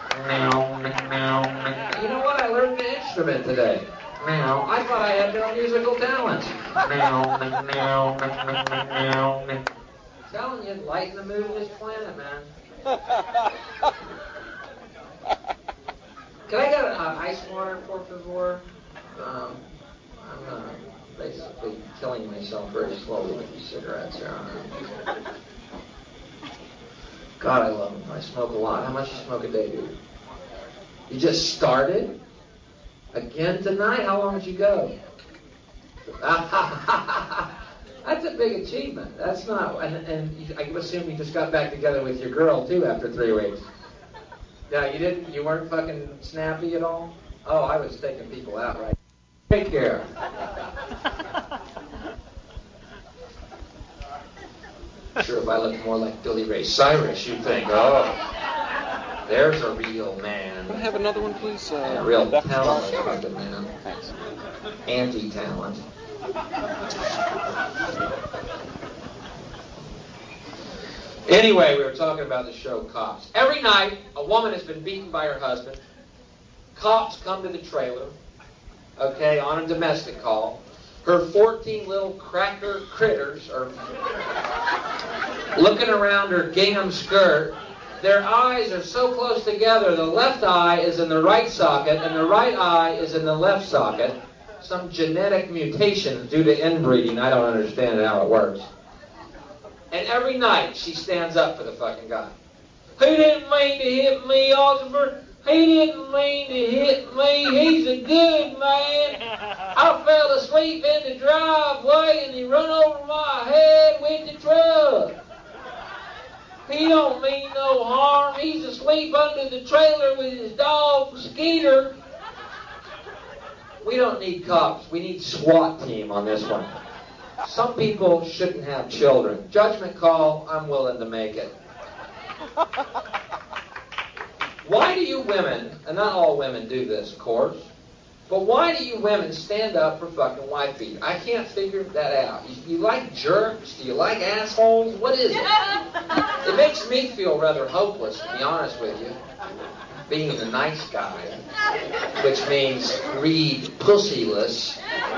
You know what? I learned an instrument today. I thought I had no musical talent. I'm telling you, lighten the mood of this planet, man. Can I get an uh, ice water, por favor? Um, I'm uh, basically killing myself very slowly with these cigarettes here. God, I love them. I smoke a lot. How much you smoke a day, dude? You just started? Again tonight? How long did you go? That's a big achievement. That's not, and, and you, I assume you just got back together with your girl, too, after three weeks. Yeah, you didn't, you weren't fucking snappy at all? Oh, I was taking people out, right? Take care. Sure, if I looked more like Billy Ray Cyrus, you'd think, oh, there's a real man. Can I have another one, please? Uh, a real Doctor talented Bob? fucking man. Thanks. Anti-talent. Anyway, we were talking about the show Cops. Every night, a woman has been beaten by her husband. Cops come to the trailer, okay, on a domestic call. Her fourteen little cracker critters are looking around her gingham skirt. Their eyes are so close together, the left eye is in the right socket, and the right eye is in the left socket. Some genetic mutation due to inbreeding. I don't understand how it works. And every night, she stands up for the fucking guy. He didn't mean to hit me, Oliver. He didn't mean to hit me. He's a good man. I fell asleep in the driveway and he run over my head with the truck. He don't mean no harm. He's asleep under the trailer with his dog, Skeeter. We don't need cops. We need SWAT team on this one. Some people shouldn't have children. Judgment call, I'm willing to make it. Why do you women, and not all women do this, of course, but why do you women stand up for fucking wife beating? I can't figure that out. You, you like jerks? Do you like assholes? What is it? It makes me feel rather hopeless, to be honest with you, being the nice guy, which means read pussyless.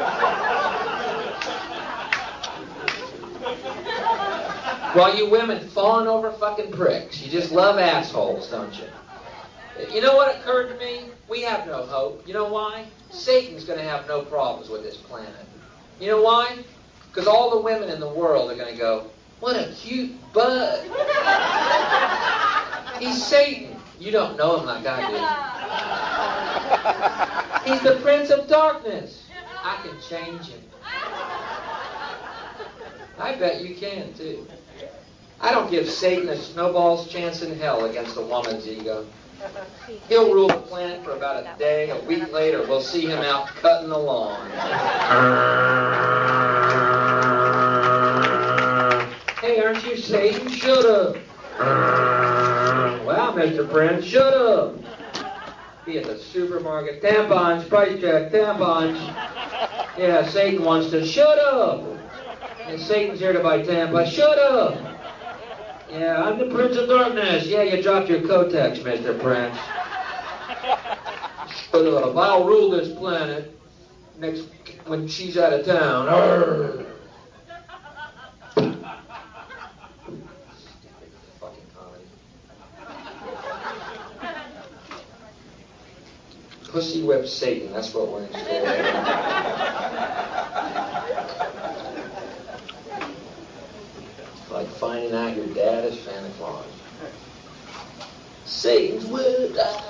While you women fawning over fucking pricks. You just love assholes, don't you? You know what occurred to me? We have no hope. You know why? Satan's going to have no problems with this planet. You know why? Because all the women in the world are going to go, what a cute bud. He's Satan. You don't know him like I do. He's the Prince of Darkness. I can change him. I bet you can, too. I don't give Satan a snowball's chance in hell against a woman's ego. He'll rule the planet for about a day. A week later, we'll see him out cutting the lawn. Hey, aren't you Satan? Shut up. Wow, Mister Prince, shut up. Be at the supermarket. Tampons, price check, tampons. Yeah, Satan wants to shut up. And Satan's here to buy tampons. Shut up. Yeah, I'm the Prince of Darkness. Yeah, you dropped your Kotex, Mister Prince. Shut up. I'll rule this planet next when she's out of town. Arrgh. Fucking comedy. Pussy whip Satan. That's what we're in store for. Like finding out your dad is Santa Claus. Satan's will die.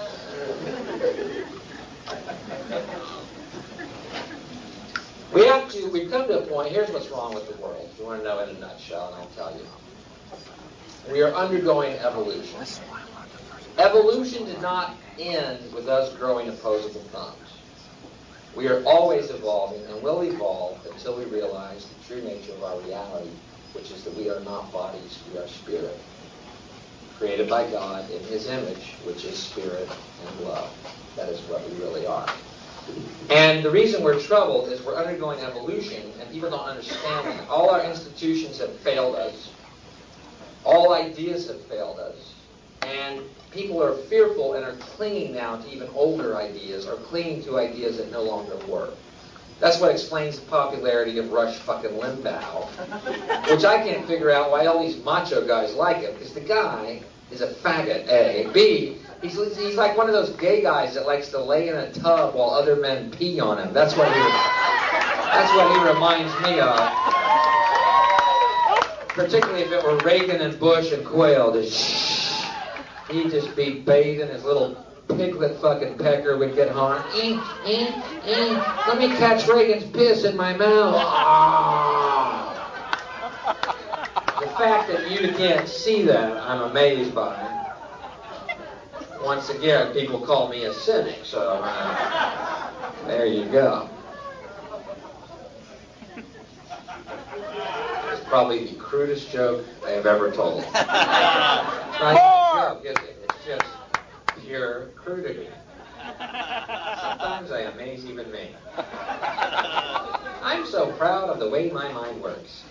We have to, we've come to a point, here's what's wrong with the world. If you want to know in a nutshell, and I'll tell you. We are undergoing evolution. Evolution did not end with us growing opposable thumbs. We are always evolving and will evolve until we realize the true nature of our reality, which is that we are not bodies, we are spirit. Created by God in His image, which is spirit and love. That is what we really are. And the reason we're troubled is we're undergoing evolution, and people don't understand that. All our institutions have failed us. All ideas have failed us. And people are fearful and are clinging now to even older ideas, or clinging to ideas that no longer work. That's what explains the popularity of Rush fucking Limbaugh, which I can't figure out why all these macho guys like him, because the guy is a faggot, A. B, he's, he's like one of those gay guys that likes to lay in a tub while other men pee on him. That's what he, that's what he reminds me of. Particularly if it were Reagan and Bush and Quayle. Just, he'd just be bathing, his little piglet fucking pecker would get hard. Eh, eh, eh. Let me catch Reagan's piss in my mouth. Ah. The fact that you can't see that, I'm amazed by. Once again, people call me a cynic, so uh, there you go. It's probably the crudest joke I have ever told. It's not even a joke, is it? It's just pure crudity. Sometimes I amaze even me. I'm so proud of the way my mind works.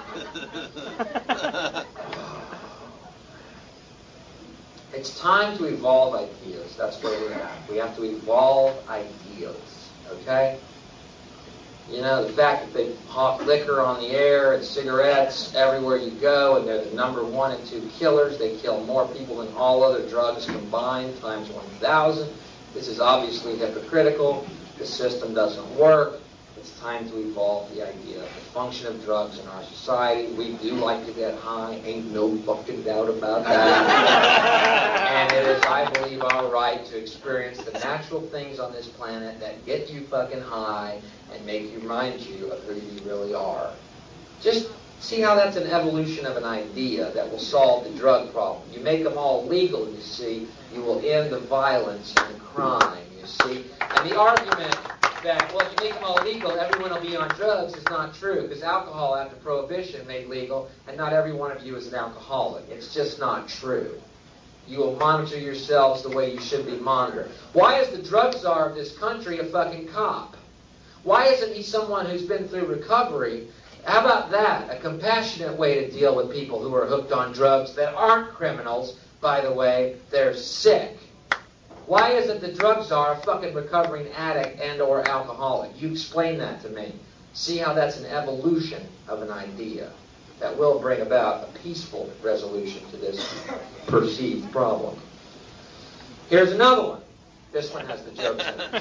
It's time to evolve ideas. That's where we're at. We have to evolve ideas, okay? You know, the fact that they hawk liquor on the air and cigarettes everywhere you go, and they're the number one and two killers. They kill more people than all other drugs combined, times one thousand. This is obviously hypocritical. The system doesn't work. It's time to evolve the idea of the function of drugs in our society. We do like to get high. Ain't no fucking doubt about that. And it is, I believe, our right to experience the natural things on this planet that get you fucking high and make you remind you of who you really are. Just see how that's an evolution of an idea that will solve the drug problem. You make them all legal, you see, you will end the violence and the crime, you see. And the argument that, well, if you make them all legal, everyone will be on drugs is not true, because alcohol after Prohibition made legal, and not every one of you is an alcoholic. It's just not true. You will monitor yourselves the way you should be monitored. Why is the drug czar of this country a fucking cop? Why isn't he someone who's been through recovery? How about that? A compassionate way to deal with people who are hooked on drugs that aren't criminals. By the way, they're sick. Why isn't the drug czar a fucking recovering addict and or alcoholic? You explain that to me. See how that's an evolution of an idea that will bring about a peaceful resolution to this perceived problem. Here's another one. This one has the jokes in it.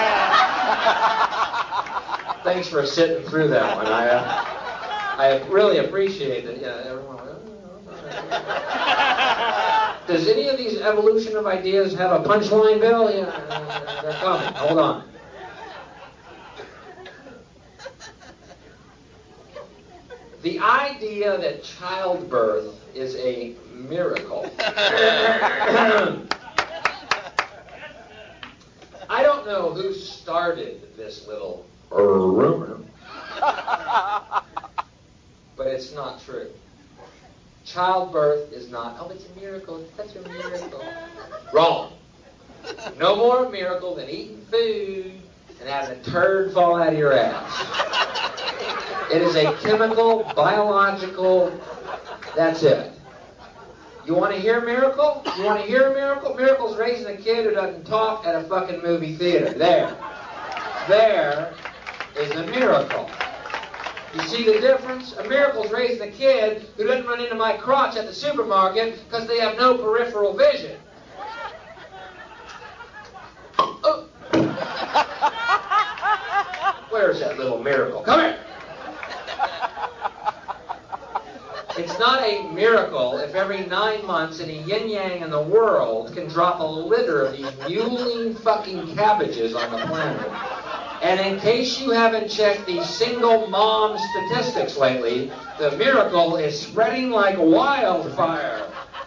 Thanks for sitting through that one. I uh, I really appreciate it. Yeah, everyone. Does any of these evolution of ideas have a punchline, Bill? Yeah, they're coming. Hold on. The idea that childbirth is a miracle. I don't know who started this little rumor, but it's not true. Childbirth is not, oh, it's a miracle, it's such a miracle. Wrong. No more miracle than eating food and having a turd fall out of your ass. It is a chemical, biological, that's it. You want to hear a miracle? You want to hear a miracle? Miracle's raising a kid who doesn't talk at a fucking movie theater. There. There is a miracle. You see the difference? A miracle's raising a kid who doesn't run into my crotch at the supermarket because they have no peripheral vision. Oh. Where's that little miracle? Come here. It's not a miracle if every nine months any yin-yang in the world can drop a litter of these muling fucking cabbages on the planet. And in case you haven't checked these single mom statistics lately, the miracle is spreading like wildfire.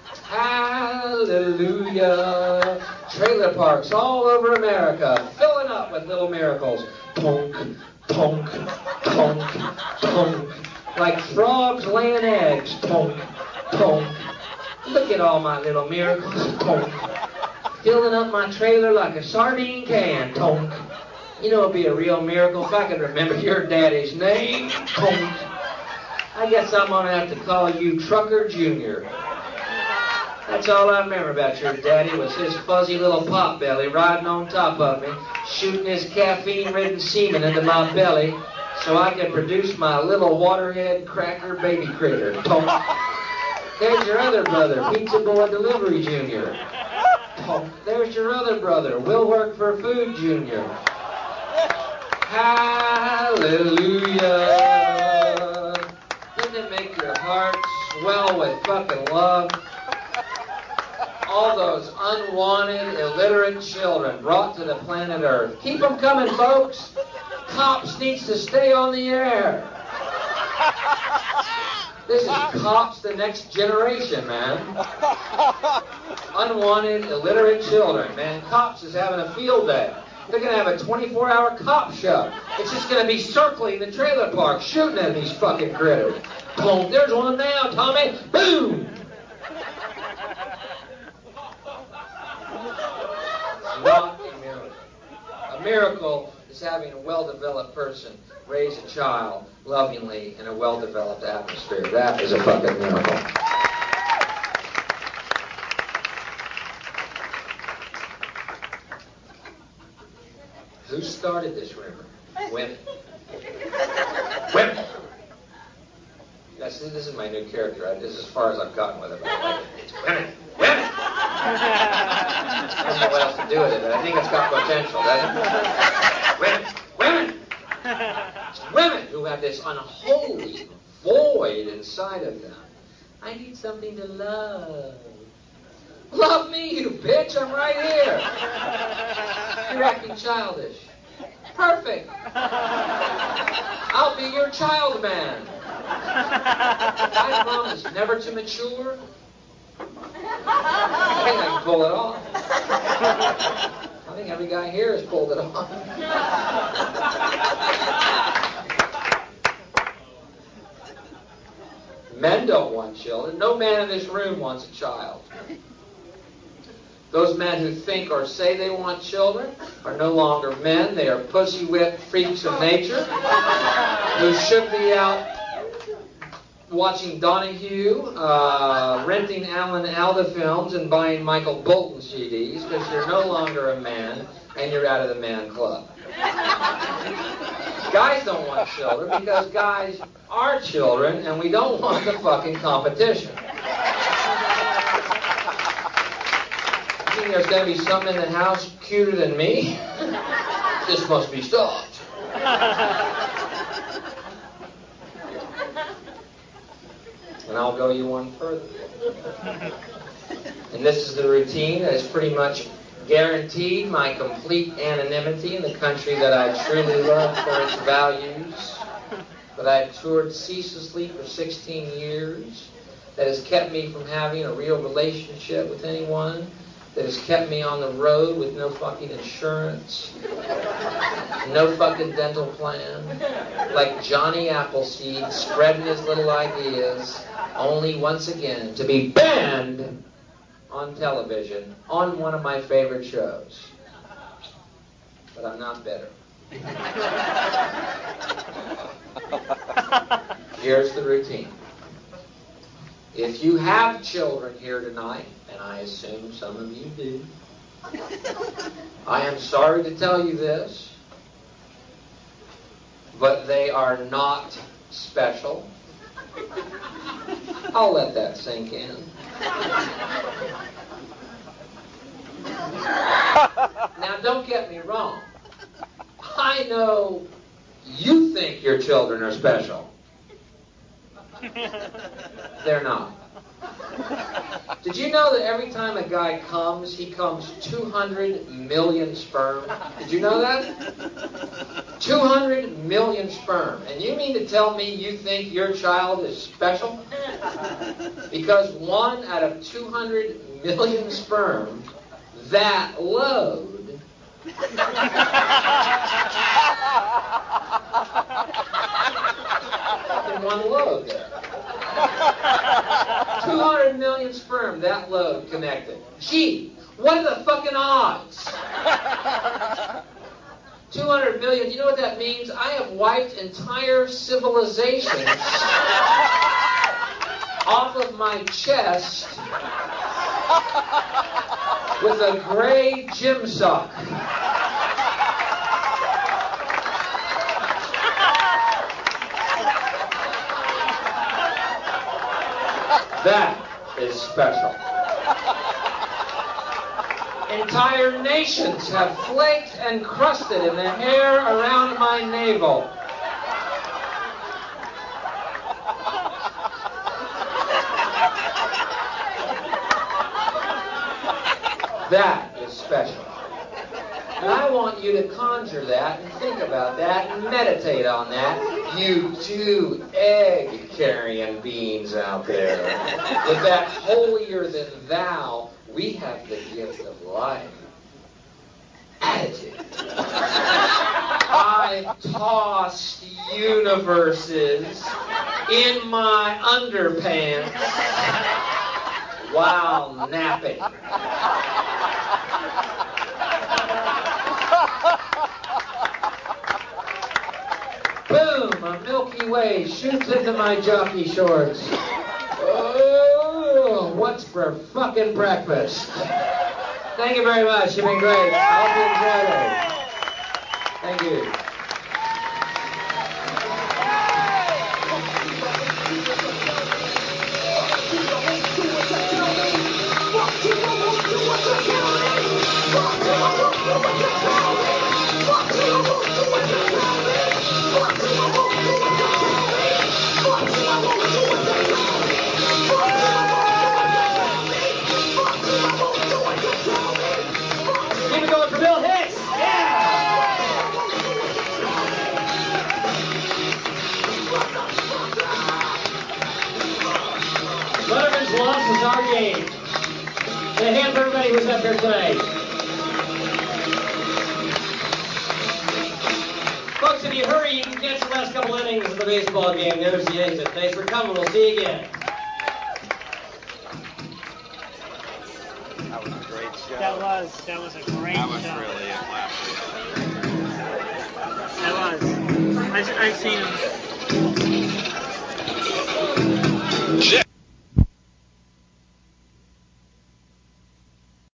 Hallelujah. Trailer parks all over America filling up with little miracles. Tonk, tonk, tonk, tonk. Like frogs laying eggs. Tonk, tonk. Look at all my little miracles. Tonk. Filling up my trailer like a sardine can. Tonk. You know, it'd be a real miracle if I could remember your daddy's name. I guess I'm gonna have to call you Trucker Junior That's all I remember about your daddy was his fuzzy little pot belly riding on top of me, shooting his caffeine-ridden semen into my belly so I could produce my little waterhead cracker baby critter. There's your other brother, Pizza Boy Delivery Junior There's your other brother, Will Work for Food Junior Hallelujah. Doesn't it make your heart swell with fucking love? All those unwanted, illiterate children brought to the planet Earth. Keep them coming, folks. Cops needs to stay on the air. This is Cops the Next Generation, man. Unwanted, illiterate children, man. Cops is having a field day. They're going to have a twenty-four hour cop show. It's just going to be circling the trailer park, shooting at these fucking critters. Boom, there's one now, Tommy. Boom! Not a miracle. A miracle is having a well-developed person raise a child lovingly in a well-developed atmosphere. That is a fucking miracle. Who started this rumor? Women. Women. Yes, this is my new character. This is as far as I've gotten with it. But I like it. It's women. Women. I don't know what else to do with it, but I think it's got potential, doesn't it? Women. Women. It's women who have this unholy void inside of them. I need something to love. Love me, you bitch. I'm right here. You're acting childish. Perfect. I'll be your child man. I promise never to mature. I think I can pull it off. I think every guy here has pulled it off. Men don't want children. No man in this room wants a child. Those men who think or say they want children are no longer men. They are pussy-whipped freaks of nature who should be out watching Donahue, uh, renting Alan Alda films, and buying Michael Bolton C Ds because you're no longer a man and you're out of the man club. Guys don't want children because guys are children and we don't want the fucking competition. You think there's going to be something in the house cuter than me? This must be stopped. And I'll go you one further. And this is the routine that has pretty much guaranteed my complete anonymity in the country that I truly love for its values, that I've toured ceaselessly for sixteen years, that has kept me from having a real relationship with anyone, that has kept me on the road with no fucking insurance, no fucking dental plan, like Johnny Appleseed spreading his little ideas, only once again to be banned on television on one of my favorite shows. But I'm not bitter. Here's the routine. If you have children here tonight, and I assume some of you do, I am sorry to tell you this, but they are not special. I'll let that sink in. Now, don't get me wrong. I know you think your children are special. They're not. Did you know that every time a guy comes, he comes two hundred million sperm? Did you know that? two hundred million sperm. And you mean to tell me you think your child is special? Because one out of two hundred million sperm, that load, in one load there. two hundred million sperm, that load connected. Gee, what are the fucking odds? two hundred billion, you know what that means? I have wiped entire civilizations off of my chest with a gray gym sock. That is special. Entire nations have flaked and crusted in the hair around my navel. That is special. And I want you to conjure that and think about that and meditate on that. You two egg-carrying beings out there. With that holier than thou, we have the gift of life. Attitude. I tossed universes in my underpants while napping. Boom! A Milky Way shoots into my jockey shorts. Oh, what's for fucking breakfast? Thank you very much. You've been great. I hope you enjoyed it. Thank you. Keep it going for Bill Hicks. Yeah! Letterman's loss was our game. And a hand for everybody who's up here tonight. Folks, if you hurry, you can catch the last couple innings of the baseball game. There's the exit. Thanks for coming. We'll see you again. That was a great show. That was. That was a great That was show. really a classic. That was. I've, I've seen him.